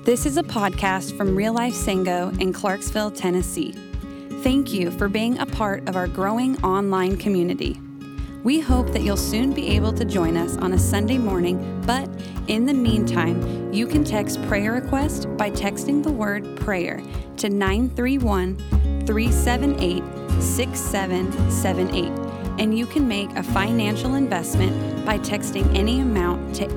This is a podcast from Real Life Sango in Clarksville, Tennessee. Thank you for being a part of our growing online community. We hope that you'll soon be able to join us on a Sunday morning, but in the meantime, you can text prayer request by texting the word prayer to 931-378-6778. And you can make a financial investment by texting any amount to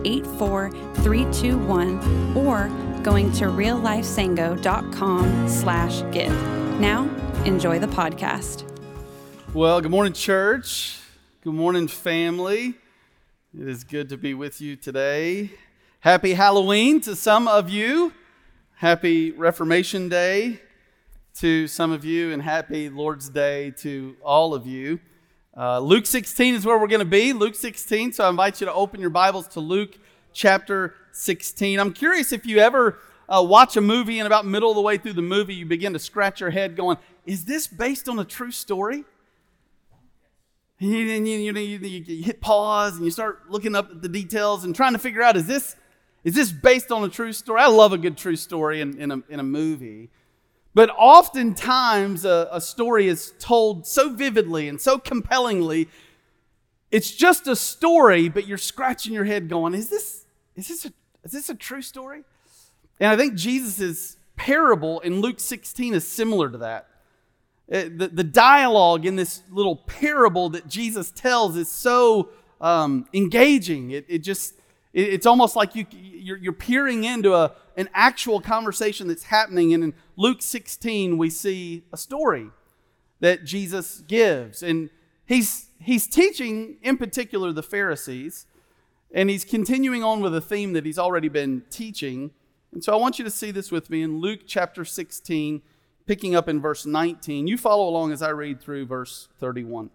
84321 or going to reallifesango.com/give. Now, enjoy the podcast. Well, good morning, church. Good morning, family. It is good to be with you today. Happy Halloween to some of you. Happy Reformation Day to some of you, and happy Lord's Day to all of you. Luke 16 is where we're going to be, Luke 16. So I invite you to open your Bibles to Luke chapter 16. I'm curious if you ever watch a movie and about middle of the way through the movie, you begin to scratch your head going, is this based on a true story? And you hit pause and you start looking up at the details and trying to figure out, is this based on a true story? I love a good true story in a movie. But oftentimes a story is told so vividly and so compellingly, it's just a story, but you're scratching your head going, is this a true story? And I think Jesus' parable in Luke 16 is similar to that. The dialogue in this little parable that Jesus tells is so engaging. It's almost like you're peering into an actual conversation that's happening. And in Luke 16, we see a story that Jesus gives. And he's teaching, in particular, the Pharisees. And he's continuing on with a theme that he's already been teaching. And so I want you to see this with me in Luke chapter 16, picking up in verse 19. You follow along as I read through verse 31.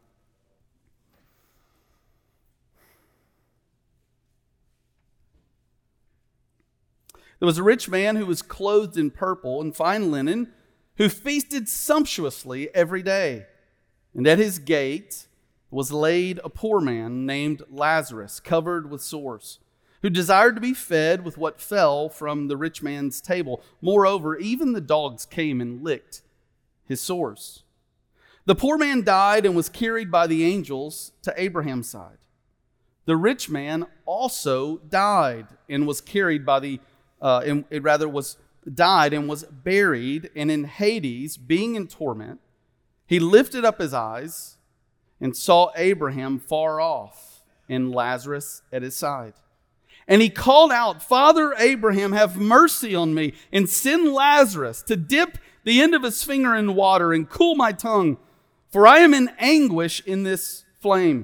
There was a rich man who was clothed in purple and fine linen, who feasted sumptuously every day. And at his gate was laid a poor man named Lazarus, covered with sores, who desired to be fed with what fell from the rich man's table. Moreover, even the dogs came and licked his sores. The poor man died and was carried by the angels to Abraham's side. The rich man also died and was carried by died and was buried, and in Hades, being in torment, he lifted up his eyes and saw Abraham far off and Lazarus at his side. And he called out, Father Abraham, have mercy on me, and send Lazarus to dip the end of his finger in water and cool my tongue, for I am in anguish in this flame.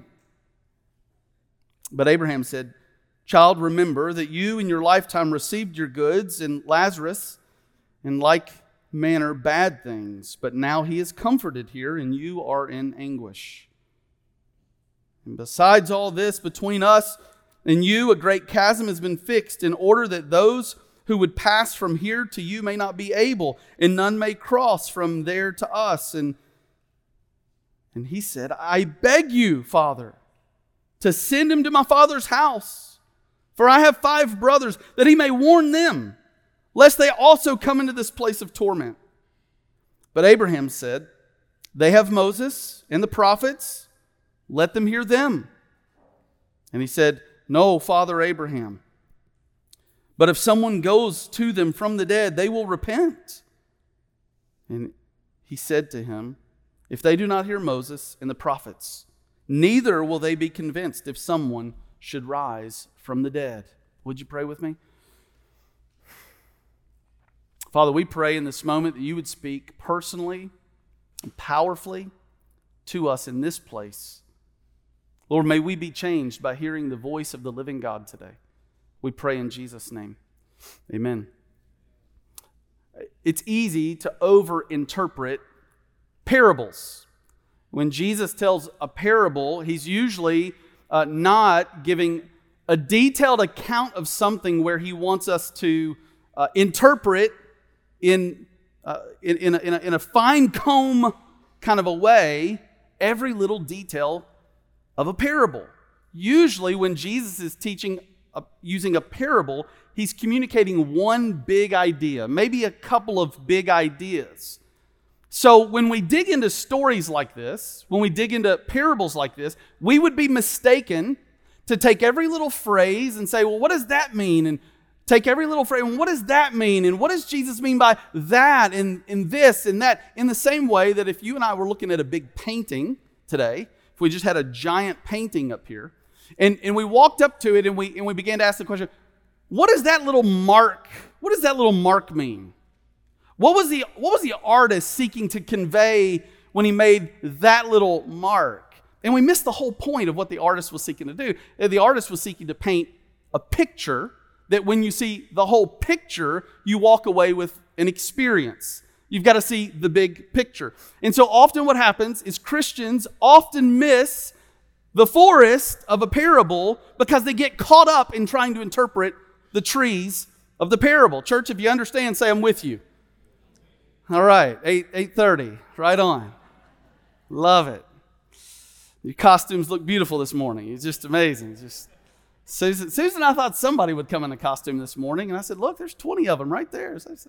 But Abraham said, Child, remember that you in your lifetime received your goods, and Lazarus in like manner bad things. But now he is comforted here, and you are in anguish. And besides all this, between us and you, a great chasm has been fixed, in order that those who would pass from here to you may not be able, and none may cross from there to us. And he said, I beg you, Father, to send him to my father's house. For I have 5 brothers, that he may warn them, lest they also come into this place of torment. But Abraham said, They have Moses and the prophets, let them hear them. And he said, No, Father Abraham, but if someone goes to them from the dead, they will repent. And he said to him, If they do not hear Moses and the prophets, neither will they be convinced if someone should rise from the dead. Would you pray with me? Father, we pray in this moment that you would speak personally and powerfully to us in this place. Lord, may we be changed by hearing the voice of the living God today. We pray in Jesus' name. Amen. It's easy to overinterpret parables. When Jesus tells a parable, he's usually not giving a detailed account of something where he wants us to interpret in a fine comb kind of a way every little detail of a parable. Usually when Jesus is teaching using a parable, he's communicating one big idea, maybe a couple of big ideas. So when we dig into stories like this, when we dig into parables like this, we would be mistaken to take every little phrase and say, well, what does that mean? And take every little phrase, and what does that mean? And what does Jesus mean by that and this and that? In the same way that if you and I were looking at a big painting today, if we just had a giant painting up here, and we walked up to it and we began to ask the question, what does that little mark mean? What was the artist seeking to convey when he made that little mark? And we missed the whole point of what the artist was seeking to do. The artist was seeking to paint a picture that when you see the whole picture, you walk away with an experience. You've got to see the big picture. And so often what happens is Christians often miss the forest of a parable because they get caught up in trying to interpret the trees of the parable. Church, if you understand, say I'm with you. All right, 8:30, right on. Love it. Your costumes look beautiful this morning. It's just amazing. It's just Susan, I thought somebody would come in a costume this morning, and I said, look, there's 20 of them right there. So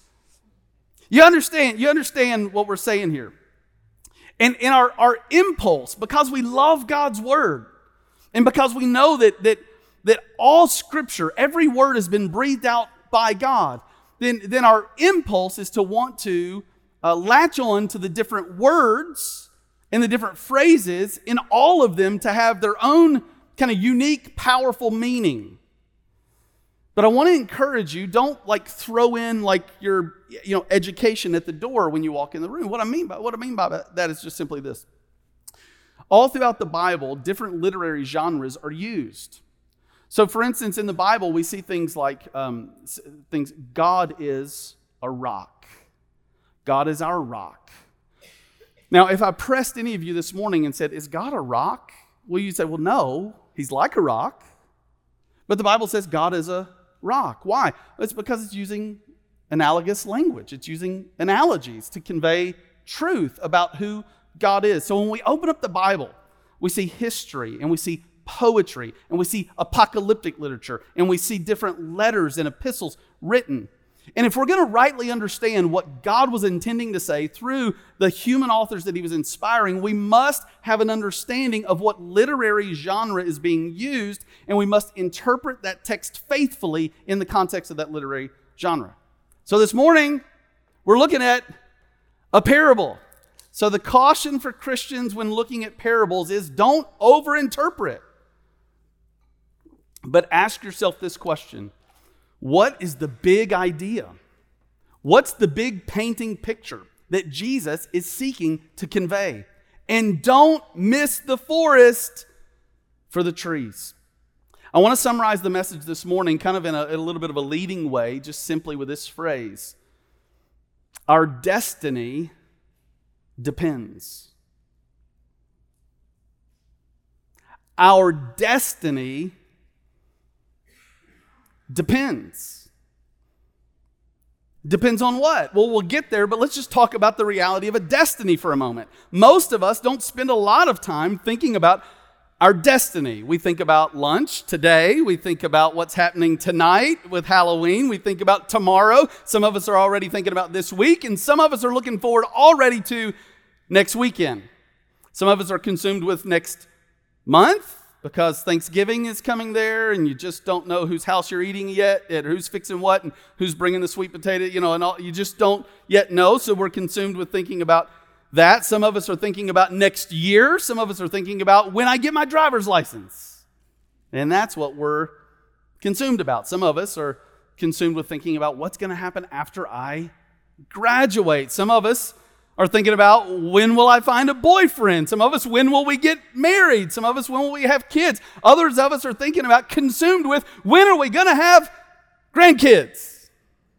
you understand what we're saying here. And in our impulse, because we love God's word, and because we know that all Scripture, every word has been breathed out by God, then our impulse is to want to latch on to the different words and the different phrases in all of them to have their own kind of unique, powerful meaning. But I want to encourage you, don't throw in your education at the door when you walk in the room. What I mean by that is just simply this. All throughout the Bible, different literary genres are used. So, for instance, in the Bible, we see things like God is a rock. God is our rock. Now, if I pressed any of you this morning and said, is God a rock? Well, you'd say, well, no, he's like a rock. But the Bible says God is a rock. Why? It's because it's using analogous language. It's using analogies to convey truth about who God is. So when we open up the Bible, we see history and we see poetry and we see apocalyptic literature and we see different letters and epistles written. And if we're going to rightly understand what God was intending to say through the human authors that he was inspiring, we must have an understanding of what literary genre is being used, and we must interpret that text faithfully in the context of that literary genre. So this morning, we're looking at a parable. So the caution for Christians when looking at parables is don't overinterpret. But ask yourself this question. What is the big idea? What's the big painting picture that Jesus is seeking to convey? And don't miss the forest for the trees. I want to summarize the message this morning kind of in a little bit of a leading way, just simply with this phrase. Our destiny depends. Our destiny depends. Depends on what? Well, we'll get there, but let's just talk about the reality of a destiny for a moment. Most of us don't spend a lot of time thinking about our destiny. We think about lunch today. We think about what's happening tonight with Halloween. We think about tomorrow. Some of us are already thinking about this week, and some of us are looking forward already to next weekend. Some of us are consumed with next month, because Thanksgiving is coming there and you just don't know whose house you're eating yet and who's fixing what and who's bringing the sweet potato, and all, you just don't yet know. So we're consumed with thinking about that. Some of us are thinking about next year. Some of us are thinking about when I get my driver's license. And that's what we're consumed about. Some of us are consumed with thinking about what's going to happen after I graduate. Some of us are thinking about when will I find a boyfriend? Some of us, when will we get married? Some of us, when will we have kids? Others of us are thinking about, consumed with, when are we going to have grandkids?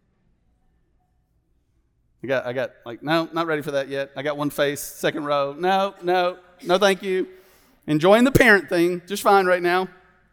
I got no, not ready for that yet. I got one face, second row. No, thank you. Enjoying the parent thing, just fine right now.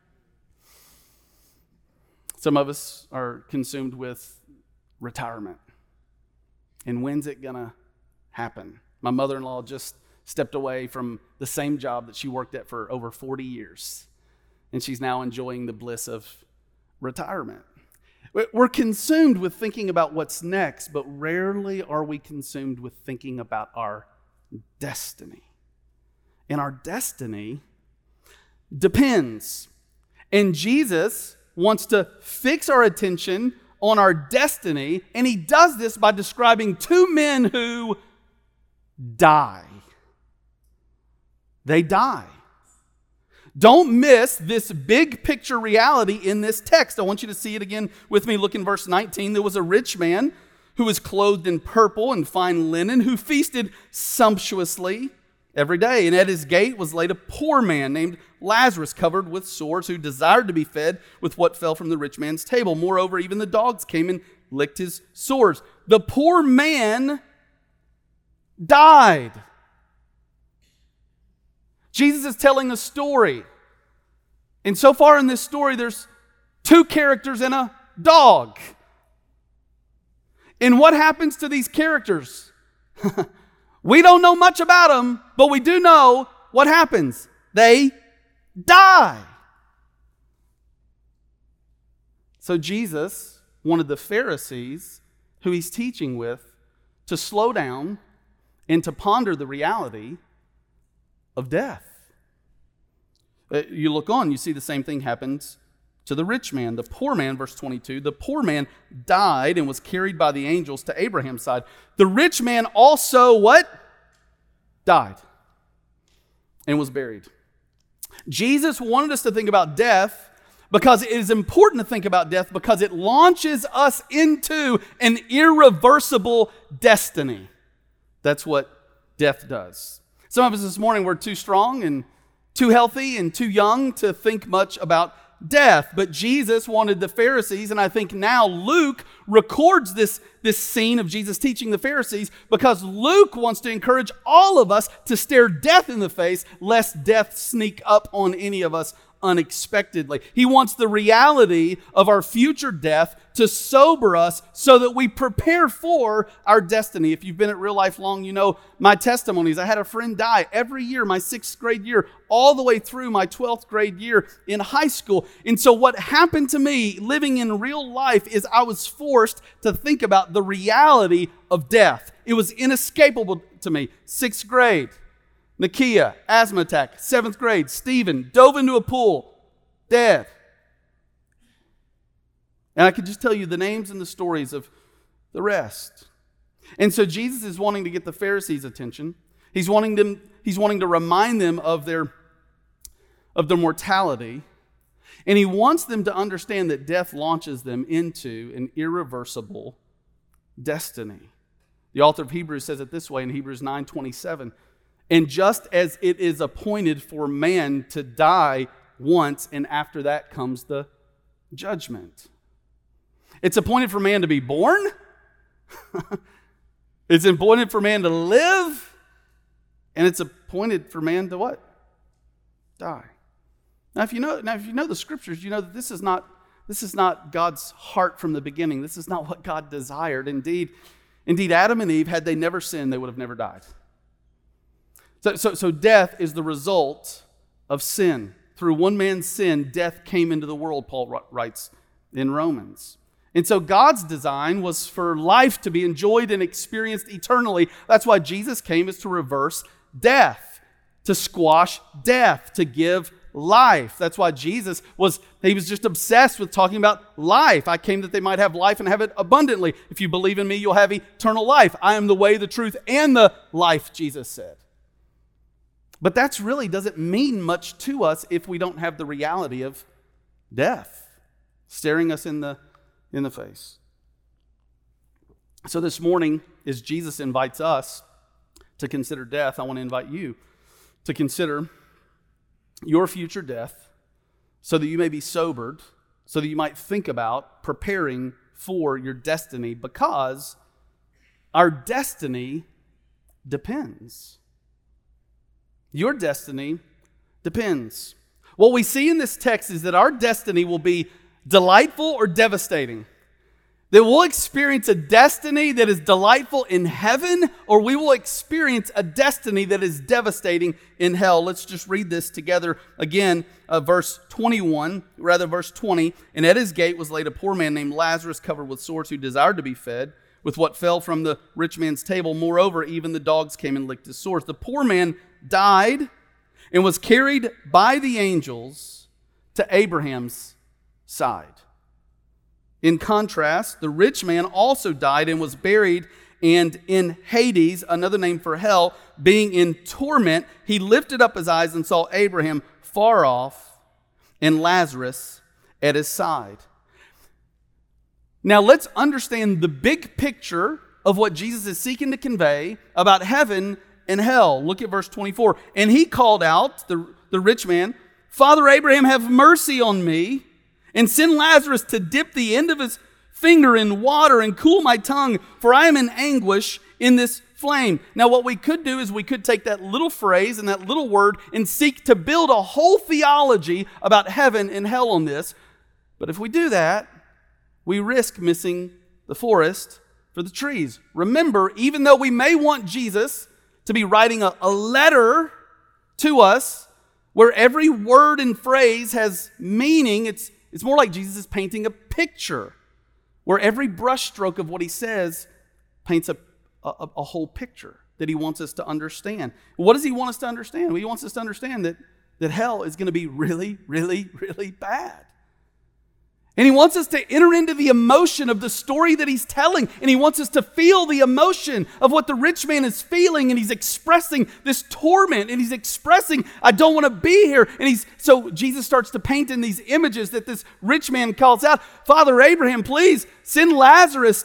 Some of us are consumed with retirement. And when's it going to happen? My mother-in-law just stepped away from the same job that she worked at for over 40 years. And she's now enjoying the bliss of retirement. We're consumed with thinking about what's next, but rarely are we consumed with thinking about our destiny. And our destiny depends. And Jesus wants to fix our attention on our destiny, and he does this by describing two men who die. They die. Don't miss this big picture reality in this text. I want you to see it again with me. Look in verse 19. There was a rich man who was clothed in purple and fine linen, who feasted sumptuously every day. And at his gate was laid a poor man named Lazarus, covered with sores, who desired to be fed with what fell from the rich man's table. Moreover, even the dogs came and licked his sores. The poor man died. Jesus is telling a story. And so far in this story, there's two characters and a dog. And what happens to these characters? We don't know much about them, but we do know what happens. They die. So Jesus wanted the Pharisees, who he's teaching with, to slow down and to ponder the reality of death. You look on, you see the same thing happens to the rich man. The poor man, verse 22, the poor man died and was carried by the angels to Abraham's side. The rich man also, what? Died and was buried. Jesus wanted us to think about death because it is important to think about death because it launches us into an irreversible destiny. That's what death does. Some of us this morning were too strong and too healthy and too young to think much about death. But Jesus wanted the Pharisees, and I think now Luke records this scene of Jesus teaching the Pharisees because Luke wants to encourage all of us to stare death in the face lest death sneak up on any of us unexpectedly. He wants the reality of our future death to sober us so that we prepare for our destiny. If you've been at Real Life long, you know my testimonies. I had a friend die every year, my 6th grade year, all the way through my 12th grade year in high school. And so what happened to me living in real life is I was forced to think about the reality of death. It was inescapable to me. 6th grade. Nakia, asthma attack. 7th grade, Stephen dove into a pool, dead. And I could just tell you the names and the stories of the rest. And so Jesus is wanting to get the Pharisees' attention. He's wanting to remind them of their mortality. And he wants them to understand that death launches them into an irreversible destiny. The author of Hebrews says it this way in Hebrews 9:27. And just as it is appointed for man to die once, and after that comes the judgment. It's appointed for man to be born. It's appointed for man to live. And it's appointed for man to what? Die. Now, if you know the scriptures, you know that this is not God's heart from the beginning. This is not what God desired. Indeed, Adam and Eve, had they never sinned, they would have never died. So death is the result of sin. Through one man's sin, death came into the world, Paul writes in Romans. And so God's design was for life to be enjoyed and experienced eternally. That's why Jesus came, is to reverse death, to squash death, to give life. That's why Jesus was just obsessed with talking about life. I came that they might have life and have it abundantly. If you believe in me, you'll have eternal life. I am the way, the truth, and the life, Jesus said. But that really doesn't mean much to us if we don't have the reality of death staring us in the face. So this morning, as Jesus invites us to consider death, I want to invite you to consider your future death so that you may be sobered, so that you might think about preparing for your destiny, because our destiny depends. Your destiny depends. What we see in this text is that our destiny will be delightful or devastating. That we'll experience a destiny that is delightful in heaven, or we will experience a destiny that is devastating in hell. Let's just read this together again, verse 20. And at his gate was laid a poor man named Lazarus, covered with sores, who desired to be fed with what fell from the rich man's table. Moreover, even the dogs came and licked his sores. The poor man died and was carried by the angels to Abraham's side. In contrast, the rich man also died and was buried, and in Hades, another name for hell, being in torment, he lifted up his eyes and saw Abraham far off and Lazarus at his side. Now let's understand the big picture of what Jesus is seeking to convey about heaven and hell. Look at verse 24. And he called out, the rich man, "Father Abraham, have mercy on me, and send Lazarus to dip the end of his finger in water and cool my tongue, for I am in anguish in this flame." Now, what we could do is we could take that little phrase and that little word and seek to build a whole theology about heaven and hell on this. But if we do that, we risk missing the forest for the trees. Remember, even though we may want Jesus to be writing a letter to us where every word and phrase has meaning, it's more like Jesus is painting a picture where every brushstroke of what he says paints a whole picture that he wants us to understand. What does he want us to understand? Well, he wants us to understand that hell is going to be really, really, really bad. And he wants us to enter into the emotion of the story that he's telling. And he wants us to feel the emotion of what the rich man is feeling. And he's expressing this torment. And he's expressing, I don't want to be here. And so Jesus starts to paint in these images that this rich man calls out, "Father Abraham, please send Lazarus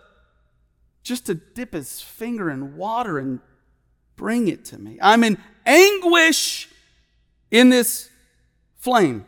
just to dip his finger in water and bring it to me. I'm in anguish in this flame."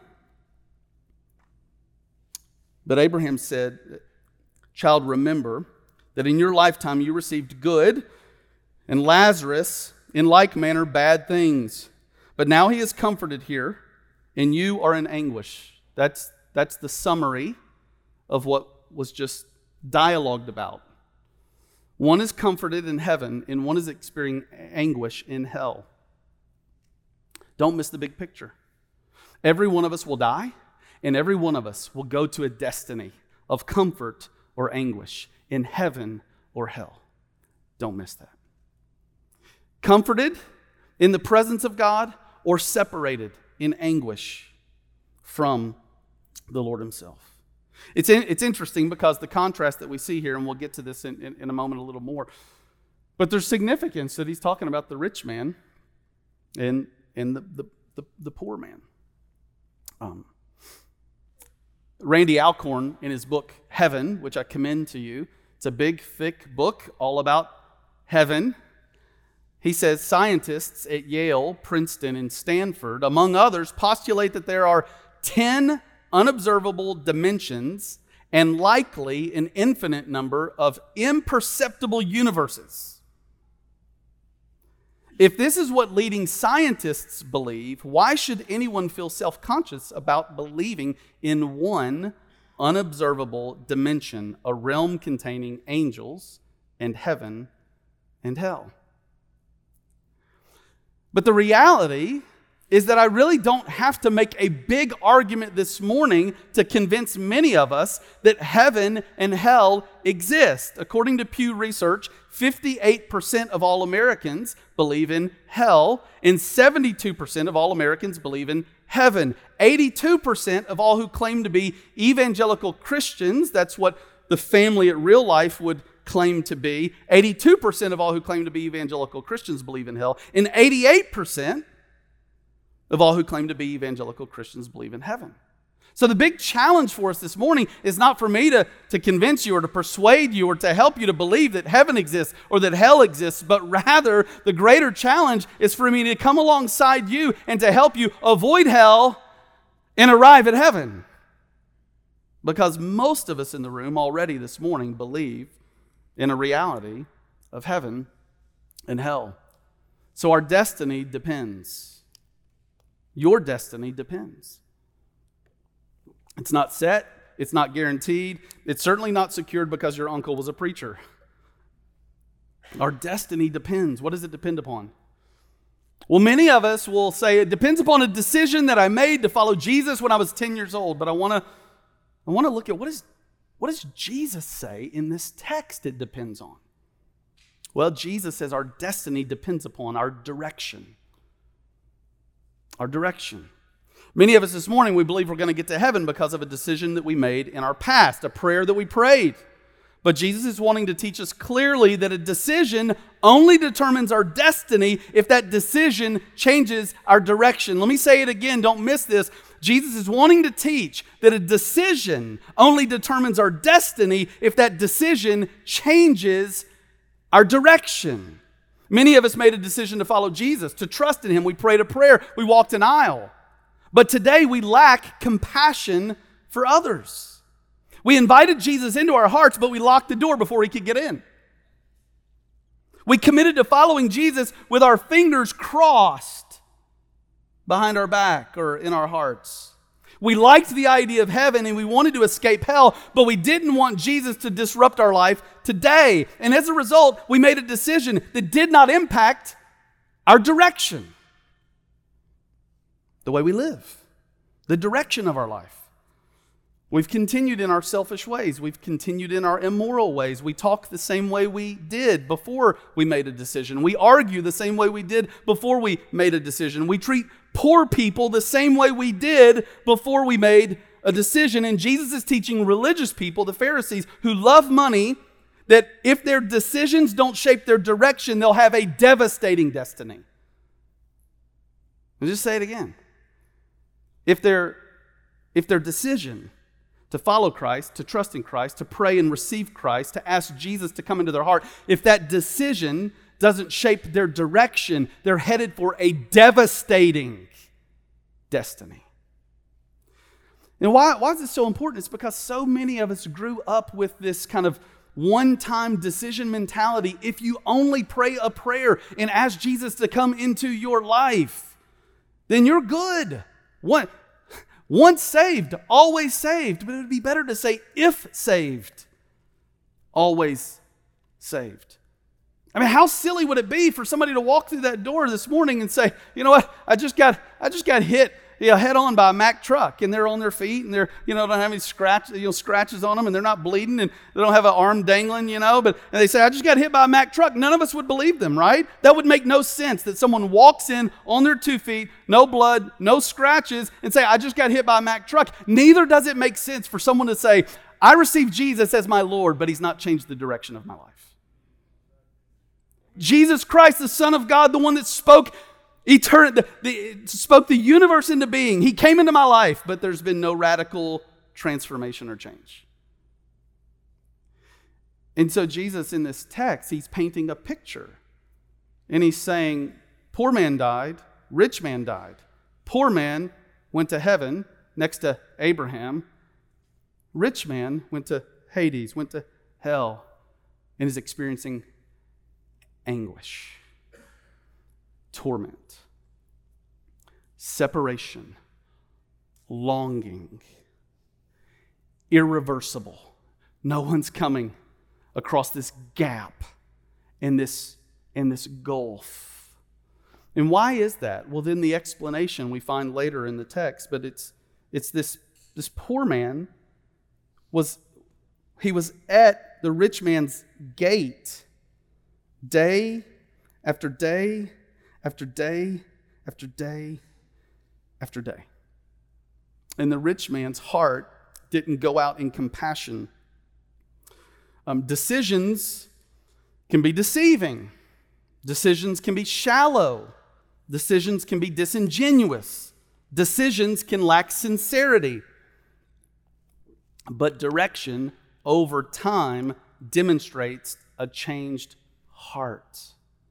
But Abraham said, "Child, remember that in your lifetime you received good, and Lazarus in like manner bad things. But now he is comforted here, and you are in anguish." That's the summary of what was just dialogued about. One is comforted in heaven, and one is experiencing anguish in hell. Don't miss the big picture. Every one of us will die. And every one of us will go to a destiny of comfort or anguish in heaven or hell. Don't miss that. Comforted in the presence of God or separated in anguish from the Lord himself. It's interesting because the contrast that we see here, and we'll get to this in a moment a little more, but there's significance that he's talking about the rich man and the poor man. Randy Alcorn, in his book Heaven, which I commend to you, it's a big, thick book all about heaven. He says scientists at Yale, Princeton, and Stanford, among others, postulate that there are 10 unobservable dimensions and likely an infinite number of imperceptible universes. If this is what leading scientists believe, why should anyone feel self-conscious about believing in one unobservable dimension, a realm containing angels and heaven and hell? But the reality is that I really don't have to make a big argument this morning to convince many of us that heaven and hell exist. According to Pew Research, 58% of all Americans believe in hell, and 72% of all Americans believe in heaven. 82% of all who claim to be evangelical Christians, that's what the family at Real Life would claim to be, 82% of all who claim to be evangelical Christians believe in hell, and 88% of all who claim to be evangelical Christians believe in heaven. So the big challenge for us this morning is not for me to convince you or to persuade you or to help you to believe that heaven exists or that hell exists, but rather the greater challenge is for me to come alongside you and to help you avoid hell and arrive at heaven. Because most of us in the room already this morning believe in a reality of heaven and hell. So our destiny depends. Your destiny depends. It's not set, It's not guaranteed. It's certainly not secured because your uncle was a preacher. Our destiny depends. What does it depend upon? Well, many of us will say it depends upon a decision that I made to follow Jesus when I was 10 years old. But I want to look at what does Jesus say in this text it depends on? Well, Jesus says our destiny depends upon our direction. Our direction. Many of us this morning, we believe we're going to get to heaven because of a decision that we made in our past, a prayer that we prayed. But Jesus is wanting to teach us clearly that a decision only determines our destiny if that decision changes our direction. Let me say it again, don't miss this. Jesus is wanting to teach that a decision only determines our destiny if that decision changes our direction. Many of us made a decision to follow Jesus, to trust in Him. We prayed a prayer. We walked an aisle. But today we lack compassion for others. We invited Jesus into our hearts, but we locked the door before He could get in. We committed to following Jesus with our fingers crossed behind our back or in our hearts. We liked the idea of heaven and we wanted to escape hell, but we didn't want Jesus to disrupt our life today. And as a result, we made a decision that did not impact our direction. The way we live, the direction of our life. We've continued in our selfish ways. We've continued in our immoral ways. We talk the same way we did before we made a decision. We argue the same way we did before we made a decision. We treat poor people the same way we did before we made a decision. And Jesus is teaching religious people, the Pharisees, who love money, that if their decisions don't shape their direction, they'll have a devastating destiny. I'll just say it again. If their decision to follow Christ, to trust in Christ, to pray and receive Christ, to ask Jesus to come into their heart, if that decision doesn't shape their direction, they're headed for a devastating destiny. And why is it so important? It's because so many of us grew up with this kind of one-time decision mentality. If you only pray a prayer and ask Jesus to come into your life, then you're good. Once saved, always saved. But it would be better to say, if saved, always saved. I mean, how silly would it be for somebody to walk through that door this morning and say, you know what, I just got hit head on by a Mack truck, and they're on their feet, and they're don't have any scratches on them, and they're not bleeding, and they don't have an arm dangling, but and they say, I just got hit by a Mack truck. None of us would believe them, right? That would make no sense that someone walks in on their 2 feet, no blood, no scratches, and say, I just got hit by a Mack truck. Neither does it make sense for someone to say, I received Jesus as my Lord, but He's not changed the direction of my life. Jesus Christ, the Son of God, the one that spoke spoke the universe into being. He came into my life, but there's been no radical transformation or change. And so Jesus in this text, He's painting a picture. And He's saying, poor man died, rich man died. Poor man went to heaven next to Abraham. Rich man went to Hades, went to hell, and is experiencing anguish, torment, separation, longing, irreversible. No one's coming across this gap in this gulf. And why is that? Well, then the explanation we find later in the text, but it's this poor man was at the rich man's gate day after day after day after day after day. And the rich man's heart didn't go out in compassion. Decisions can be deceiving. Decisions can be shallow. Decisions can be disingenuous. Decisions can lack sincerity. But direction over time demonstrates a changed heart.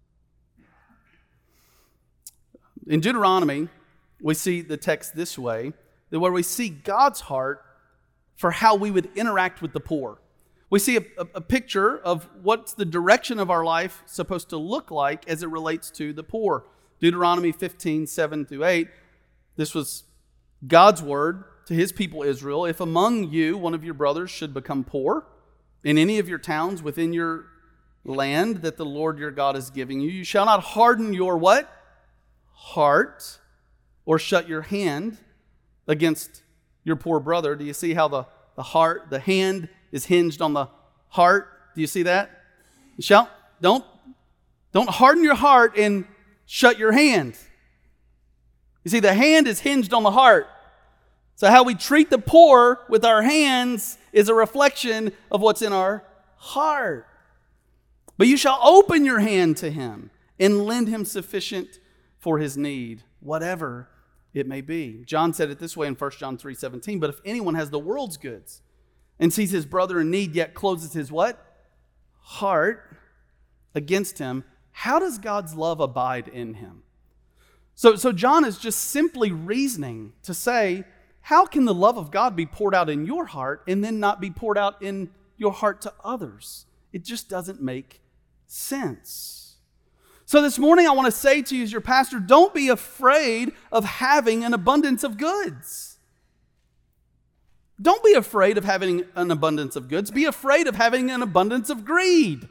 In Deuteronomy, we see the text this way, that where we see God's heart for how we would interact with the poor. We see a picture of what's the direction of our life supposed to look like as it relates to the poor. Deuteronomy 15, 7 through 8. This was God's word to his people Israel, if among you one of your brothers should become poor in any of your towns within your land that the Lord your God is giving you, you shall not harden your what? Heart, or shut your hand against your poor brother. Do you see how the hand is hinged on the heart? Do you see that? You don't harden your heart and shut your hand. You see, the hand is hinged on the heart. So how we treat the poor with our hands is a reflection of what's in our heart. But you shall open your hand to him and lend him sufficient for his need, whatever it may be. John said it this way in 1 John 3:17, but if anyone has the world's goods and sees his brother in need, yet closes his what? Heart against him, how does God's love abide in him? So John is just simply reasoning to say, how can the love of God be poured out in your heart and then not be poured out in your heart to others? It just doesn't make sense. So this morning I want to say to you as your pastor, don't be afraid of having an abundance of goods. Don't be afraid of having an abundance of goods. Be afraid of having an abundance of greed.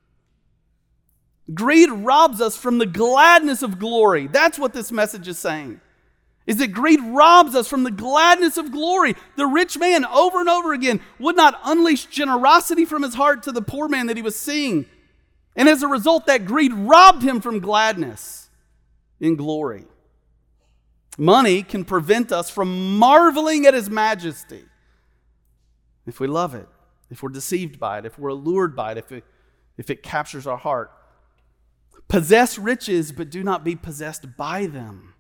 Greed robs us from the gladness of glory. That's what this message is saying. Is that greed robs us from the gladness of glory. The rich man over and over again would not unleash generosity from his heart to the poor man that he was seeing. And as a result, that greed robbed him from gladness in glory. Money can prevent us from marveling at his majesty. If we love it, if we're deceived by it, if we're allured by it, if it captures our heart. Possess riches, but do not be possessed by them.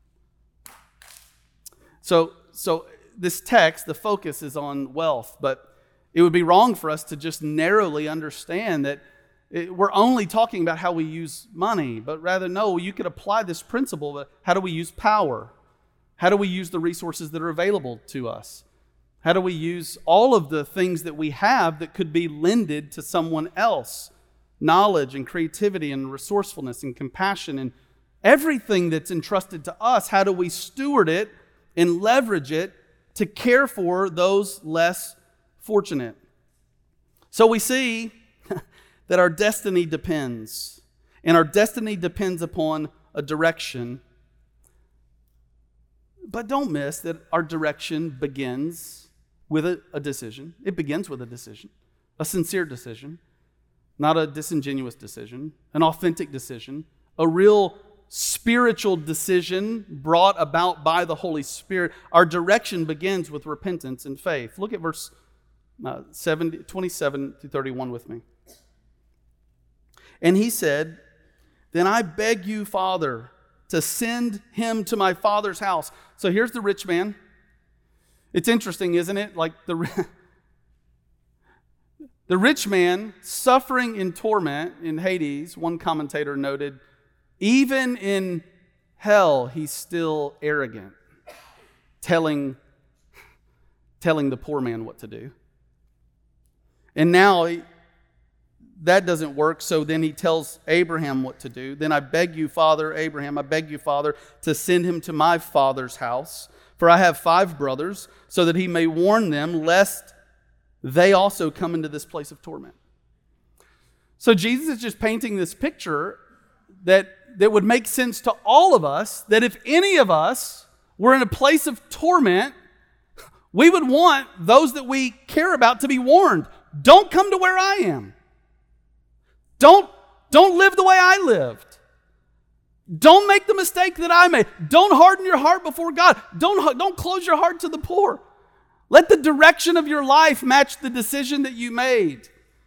So this text, the focus is on wealth, but it would be wrong for us to just narrowly understand that we're only talking about how we use money, but rather, no, you could apply this principle, but how do we use power? How do we use the resources that are available to us? How do we use all of the things that we have that could be lended to someone else? Knowledge and creativity and resourcefulness and compassion and everything that's entrusted to us, how do we steward it and leverage it to care for those less fortunate? So we see that our destiny depends, and our destiny depends upon a direction. But don't miss that our direction begins with a decision. It begins with a decision, a sincere decision, not a disingenuous decision, an authentic decision, a real spiritual decision brought about by the Holy Spirit. Our direction begins with repentance and faith. Look at verse 27 through 31 with me. And he said, then I beg you, Father, to send him to my father's house. So here's the rich man. It's interesting, isn't it? Like the rich man suffering in torment in Hades, one commentator noted, even in hell, he's still arrogant, telling the poor man what to do. And now that doesn't work, so then he tells Abraham what to do. Then I beg you, Father, Abraham, I beg you, Father, to send him to my father's house, for I have 5 brothers, so that he may warn them, lest they also come into this place of torment. So Jesus is just painting this picture that would make sense to all of us, that if any of us were in a place of torment, we would want those that we care about to be warned. Don't come to where I am. Don't live the way I lived. Don't make the mistake that I made. Don't harden your heart before God. Don't close your heart to the poor. Let the direction of your life match the decision that you made.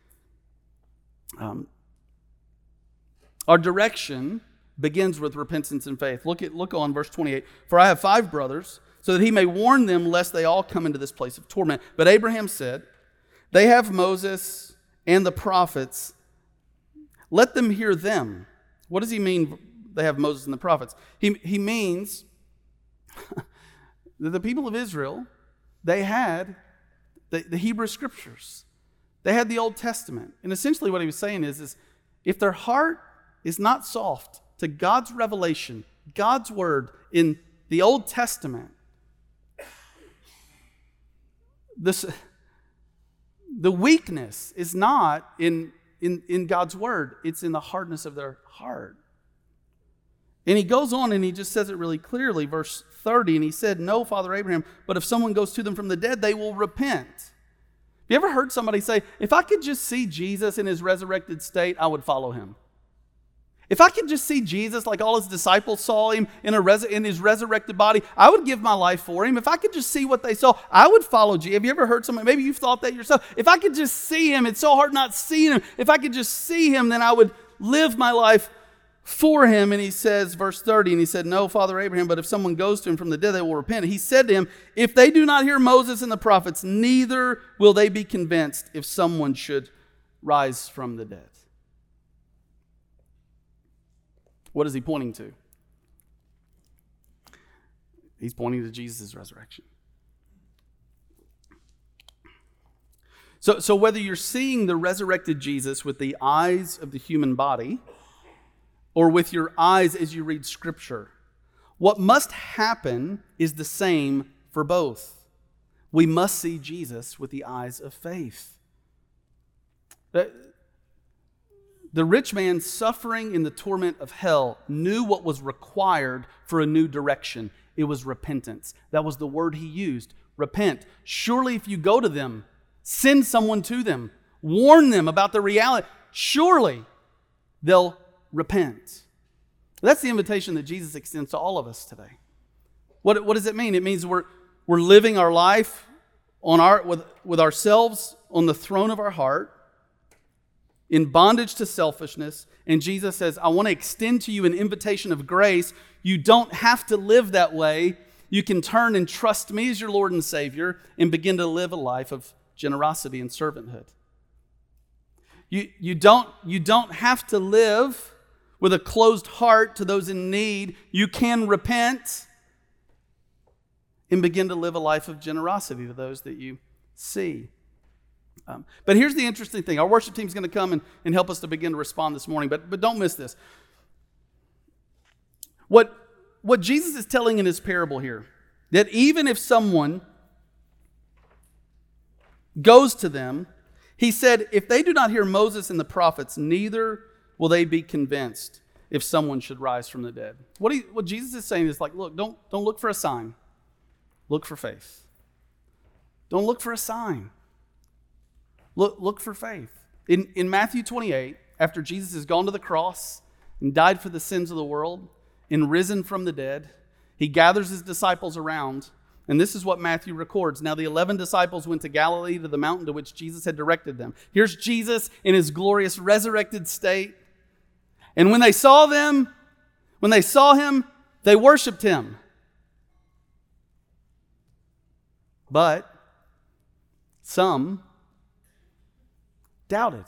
Our direction begins with repentance and faith. Look on verse 28. For I have 5 brothers, so that he may warn them lest they all come into this place of torment. But Abraham said, they have Moses and the prophets. Let them hear them. What does he mean they have Moses and the prophets? He means that the people of Israel, they had the Hebrew Scriptures. They had the Old Testament. And essentially what he was saying is if their heart is not soft to God's revelation, God's word in the Old Testament, the weakness is not in God's word. It's in the hardness of their heart. And he goes on and he just says it really clearly, verse 30, and he said, "No, Father Abraham, but if someone goes to them from the dead, they will repent." Have you ever heard somebody say, if I could just see Jesus in his resurrected state, I would follow him? If I could just see Jesus like all his disciples saw him in his resurrected body, I would give my life for him. If I could just see what they saw, I would follow Jesus. Have you ever heard somebody, maybe you've thought that yourself, if I could just see him, it's so hard not seeing him. If I could just see him, then I would live my life for him. And he says, verse 30, and he said, "No, Father Abraham, but if someone goes to him from the dead, they will repent." He said to him, "If they do not hear Moses and the prophets, neither will they be convinced if someone should rise from the dead." What is he pointing to? He's pointing to Jesus' resurrection. So whether you're seeing the resurrected Jesus with the eyes of the human body or with your eyes as you read Scripture, what must happen is the same for both. We must see Jesus with the eyes of faith. The rich man suffering in the torment of hell knew what was required for a new direction. It was repentance. That was the word he used. Repent. Surely if you go to them, send someone to them, warn them about the reality, surely they'll repent. That's the invitation that Jesus extends to all of us today. What does it mean? It means we're living our life with ourselves on the throne of our heart, in bondage to selfishness, and Jesus says, I want to extend to you an invitation of grace. You don't have to live that way. You can turn and trust me as your Lord and Savior and begin to live a life of generosity and servanthood. You don't have to live with a closed heart to those in need. You can repent and begin to live a life of generosity to those that you see. But here's the interesting thing. Our worship team is going to come and help us to begin to respond this morning. But don't miss this. What Jesus is telling in his parable here, that even if someone goes to them, he said, if they do not hear Moses and the prophets, neither will they be convinced if someone should rise from the dead. What Jesus is saying is like, look, don't look for a sign. Look for faith. Don't look for a sign. Look for faith. In Matthew 28, after Jesus has gone to the cross and died for the sins of the world and risen from the dead, he gathers his disciples around, and this is what Matthew records. Now the 11 disciples went to Galilee to the mountain to which Jesus had directed them. Here's Jesus in his glorious resurrected state. And when they saw him, they worshiped him. But some doubted.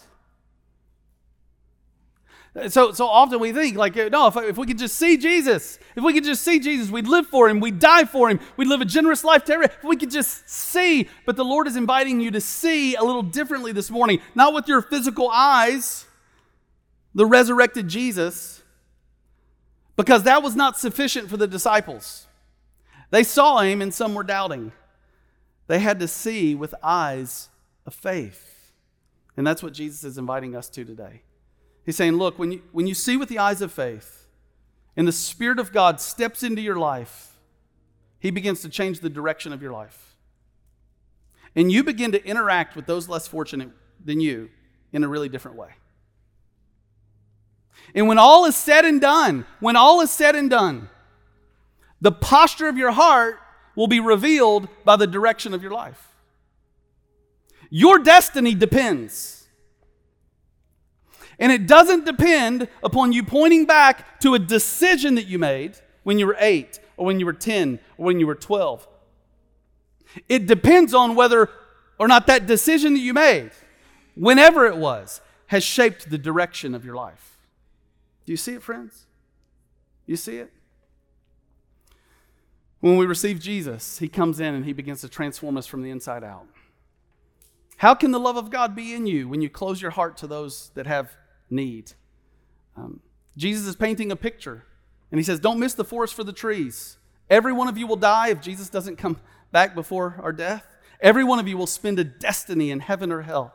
So often we think like, no, if we could just see Jesus, we'd live for him, we'd die for him, we'd live a generous life to everyone. If we could just see. But the Lord is inviting you to see a little differently this morning, not with your physical eyes, the resurrected Jesus, because that was not sufficient for the disciples. They saw him and some were doubting. They had to see with eyes of faith. And that's what Jesus is inviting us to today. He's saying, look, when you see with the eyes of faith and the Spirit of God steps into your life, he begins to change the direction of your life. And you begin to interact with those less fortunate than you in a really different way. And when all is said and done, the posture of your heart will be revealed by the direction of your life. Your destiny depends. And it doesn't depend upon you pointing back to a decision that you made when you were 8 or when you were 10 or when you were 12. It depends on whether or not that decision that you made, whenever it was, has shaped the direction of your life. Do you see it, friends? You see it? When we receive Jesus, he comes in and he begins to transform us from the inside out. How can the love of God be in you when you close your heart to those that have need? Jesus is painting a picture, and he says, don't miss the forest for the trees. Every one of you will die if Jesus doesn't come back before our death. Every one of you will spend a destiny in heaven or hell.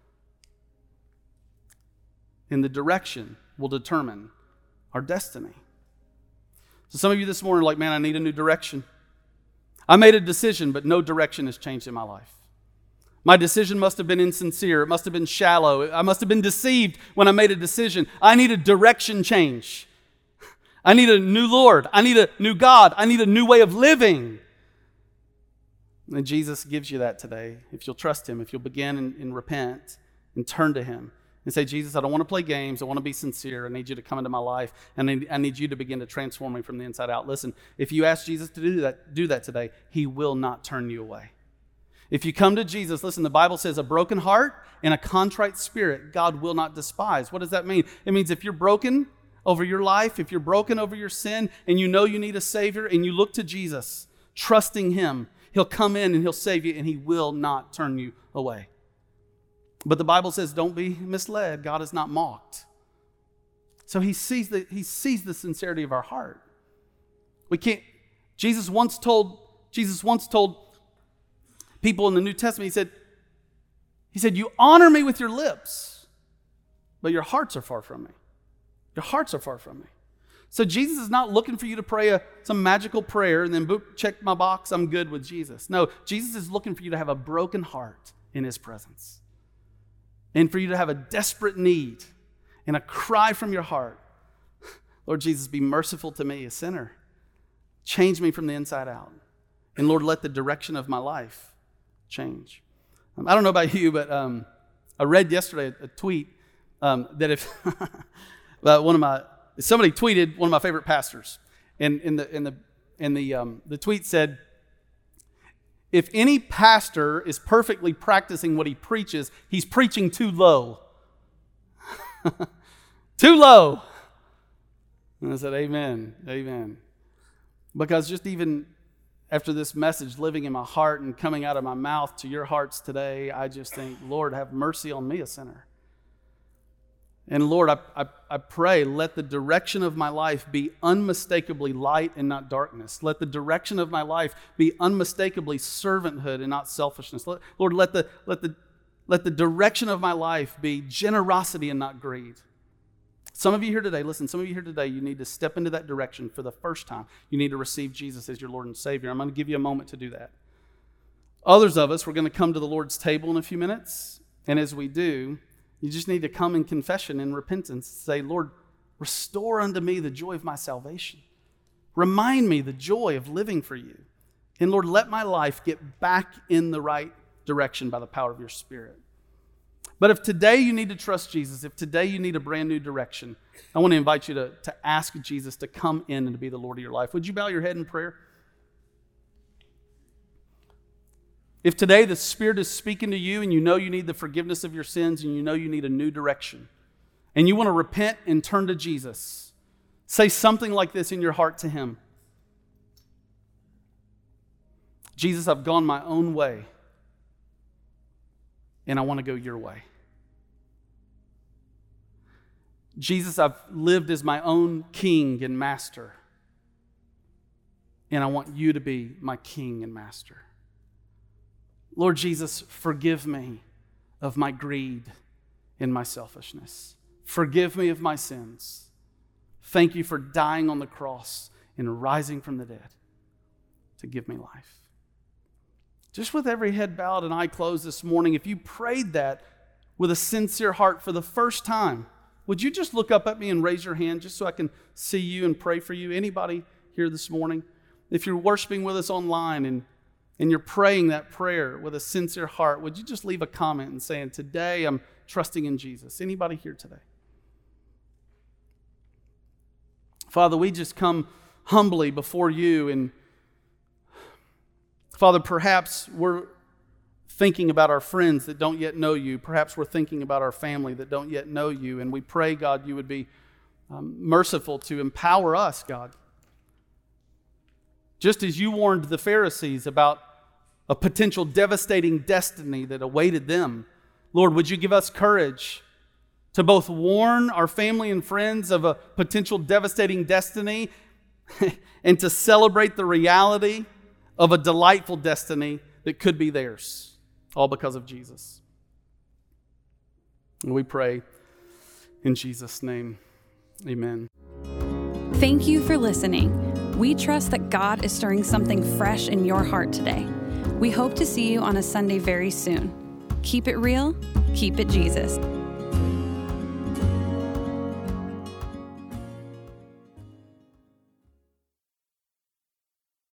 And the direction will determine our destiny. So some of you this morning are like, man, I need a new direction. I made a decision, but no direction has changed in my life. My decision must have been insincere. It must have been shallow. I must have been deceived when I made a decision. I need a direction change. I need a new Lord. I need a new God. I need a new way of living. And Jesus gives you that today. If you'll trust Him, if you'll begin and repent and turn to Him and say, Jesus, I don't want to play games. I want to be sincere. I need you to come into my life. And I need you to begin to transform me from the inside out. Listen, if you ask Jesus to do that today, He will not turn you away. If you come to Jesus, listen, the Bible says a broken heart and a contrite spirit, God will not despise. What does that mean? It means if you're broken over your life, if you're broken over your sin, and you know you need a Savior, and you look to Jesus, trusting Him, He'll come in and He'll save you, and He will not turn you away. But the Bible says, don't be misled. God is not mocked. So He sees the sincerity of our heart. Jesus once told people in the New Testament, he said, you honor me with your lips, but your hearts are far from me. Your hearts are far from me. So Jesus is not looking for you to pray some magical prayer and then check my box, I'm good with Jesus. No, Jesus is looking for you to have a broken heart in His presence. And for you to have a desperate need and a cry from your heart. Lord Jesus, be merciful to me, a sinner. Change me from the inside out. And Lord, let the direction of my life change. I don't know about you, but I read yesterday a tweet that if somebody tweeted one of my favorite pastors, and the tweet said, if any pastor is perfectly practicing what he preaches, he's preaching too low. Too low. And I said, amen, amen. Because just even after this message living in my heart and coming out of my mouth to your hearts today, I just think, Lord, have mercy on me, a sinner. And Lord, I pray, let the direction of my life be unmistakably light and not darkness. Let the direction of my life be unmistakably servanthood and not selfishness. Lord, let the direction of my life be generosity and not greed. Some of you here today, you need to step into that direction for the first time. You need to receive Jesus as your Lord and Savior. I'm going to give you a moment to do that. Others of us, we're going to come to the Lord's table in a few minutes. And as we do, you just need to come in confession and repentance. Say, Lord, restore unto me the joy of my salvation. Remind me the joy of living for you. And Lord, let my life get back in the right direction by the power of your Spirit. But if today you need to trust Jesus, if today you need a brand new direction, I want to invite you to ask Jesus to come in and to be the Lord of your life. Would you bow your head in prayer? If today the Spirit is speaking to you and you know you need the forgiveness of your sins and you know you need a new direction and you want to repent and turn to Jesus, say something like this in your heart to Him. Jesus, I've gone my own way and I want to go your way. Jesus, I've lived as my own king and master and I want you to be my king and master. Lord Jesus, forgive me of my greed and my selfishness. Forgive me of my sins. Thank you for dying on the cross and rising from the dead to give me life. Just with every head bowed and eye closed this morning, if you prayed that with a sincere heart for the first time, would you just look up at me and raise your hand just so I can see you and pray for you? Anybody here this morning? If you're worshiping with us online and you're praying that prayer with a sincere heart, would you just leave a comment and saying, today I'm trusting in Jesus? Anybody here today? Father, we just come humbly before you, and Father, perhaps we're thinking about our friends that don't yet know you. Perhaps we're thinking about our family that don't yet know you, and we pray, God, you would be merciful to empower us, God. Just as you warned the Pharisees about a potential devastating destiny that awaited them, Lord, would you give us courage to both warn our family and friends of a potential devastating destiny and to celebrate the reality of a delightful destiny that could be theirs, all because of Jesus. And we pray in Jesus' name, amen. Thank you for listening. We trust that God is stirring something fresh in your heart today. We hope to see you on a Sunday very soon. Keep it real, keep it Jesus.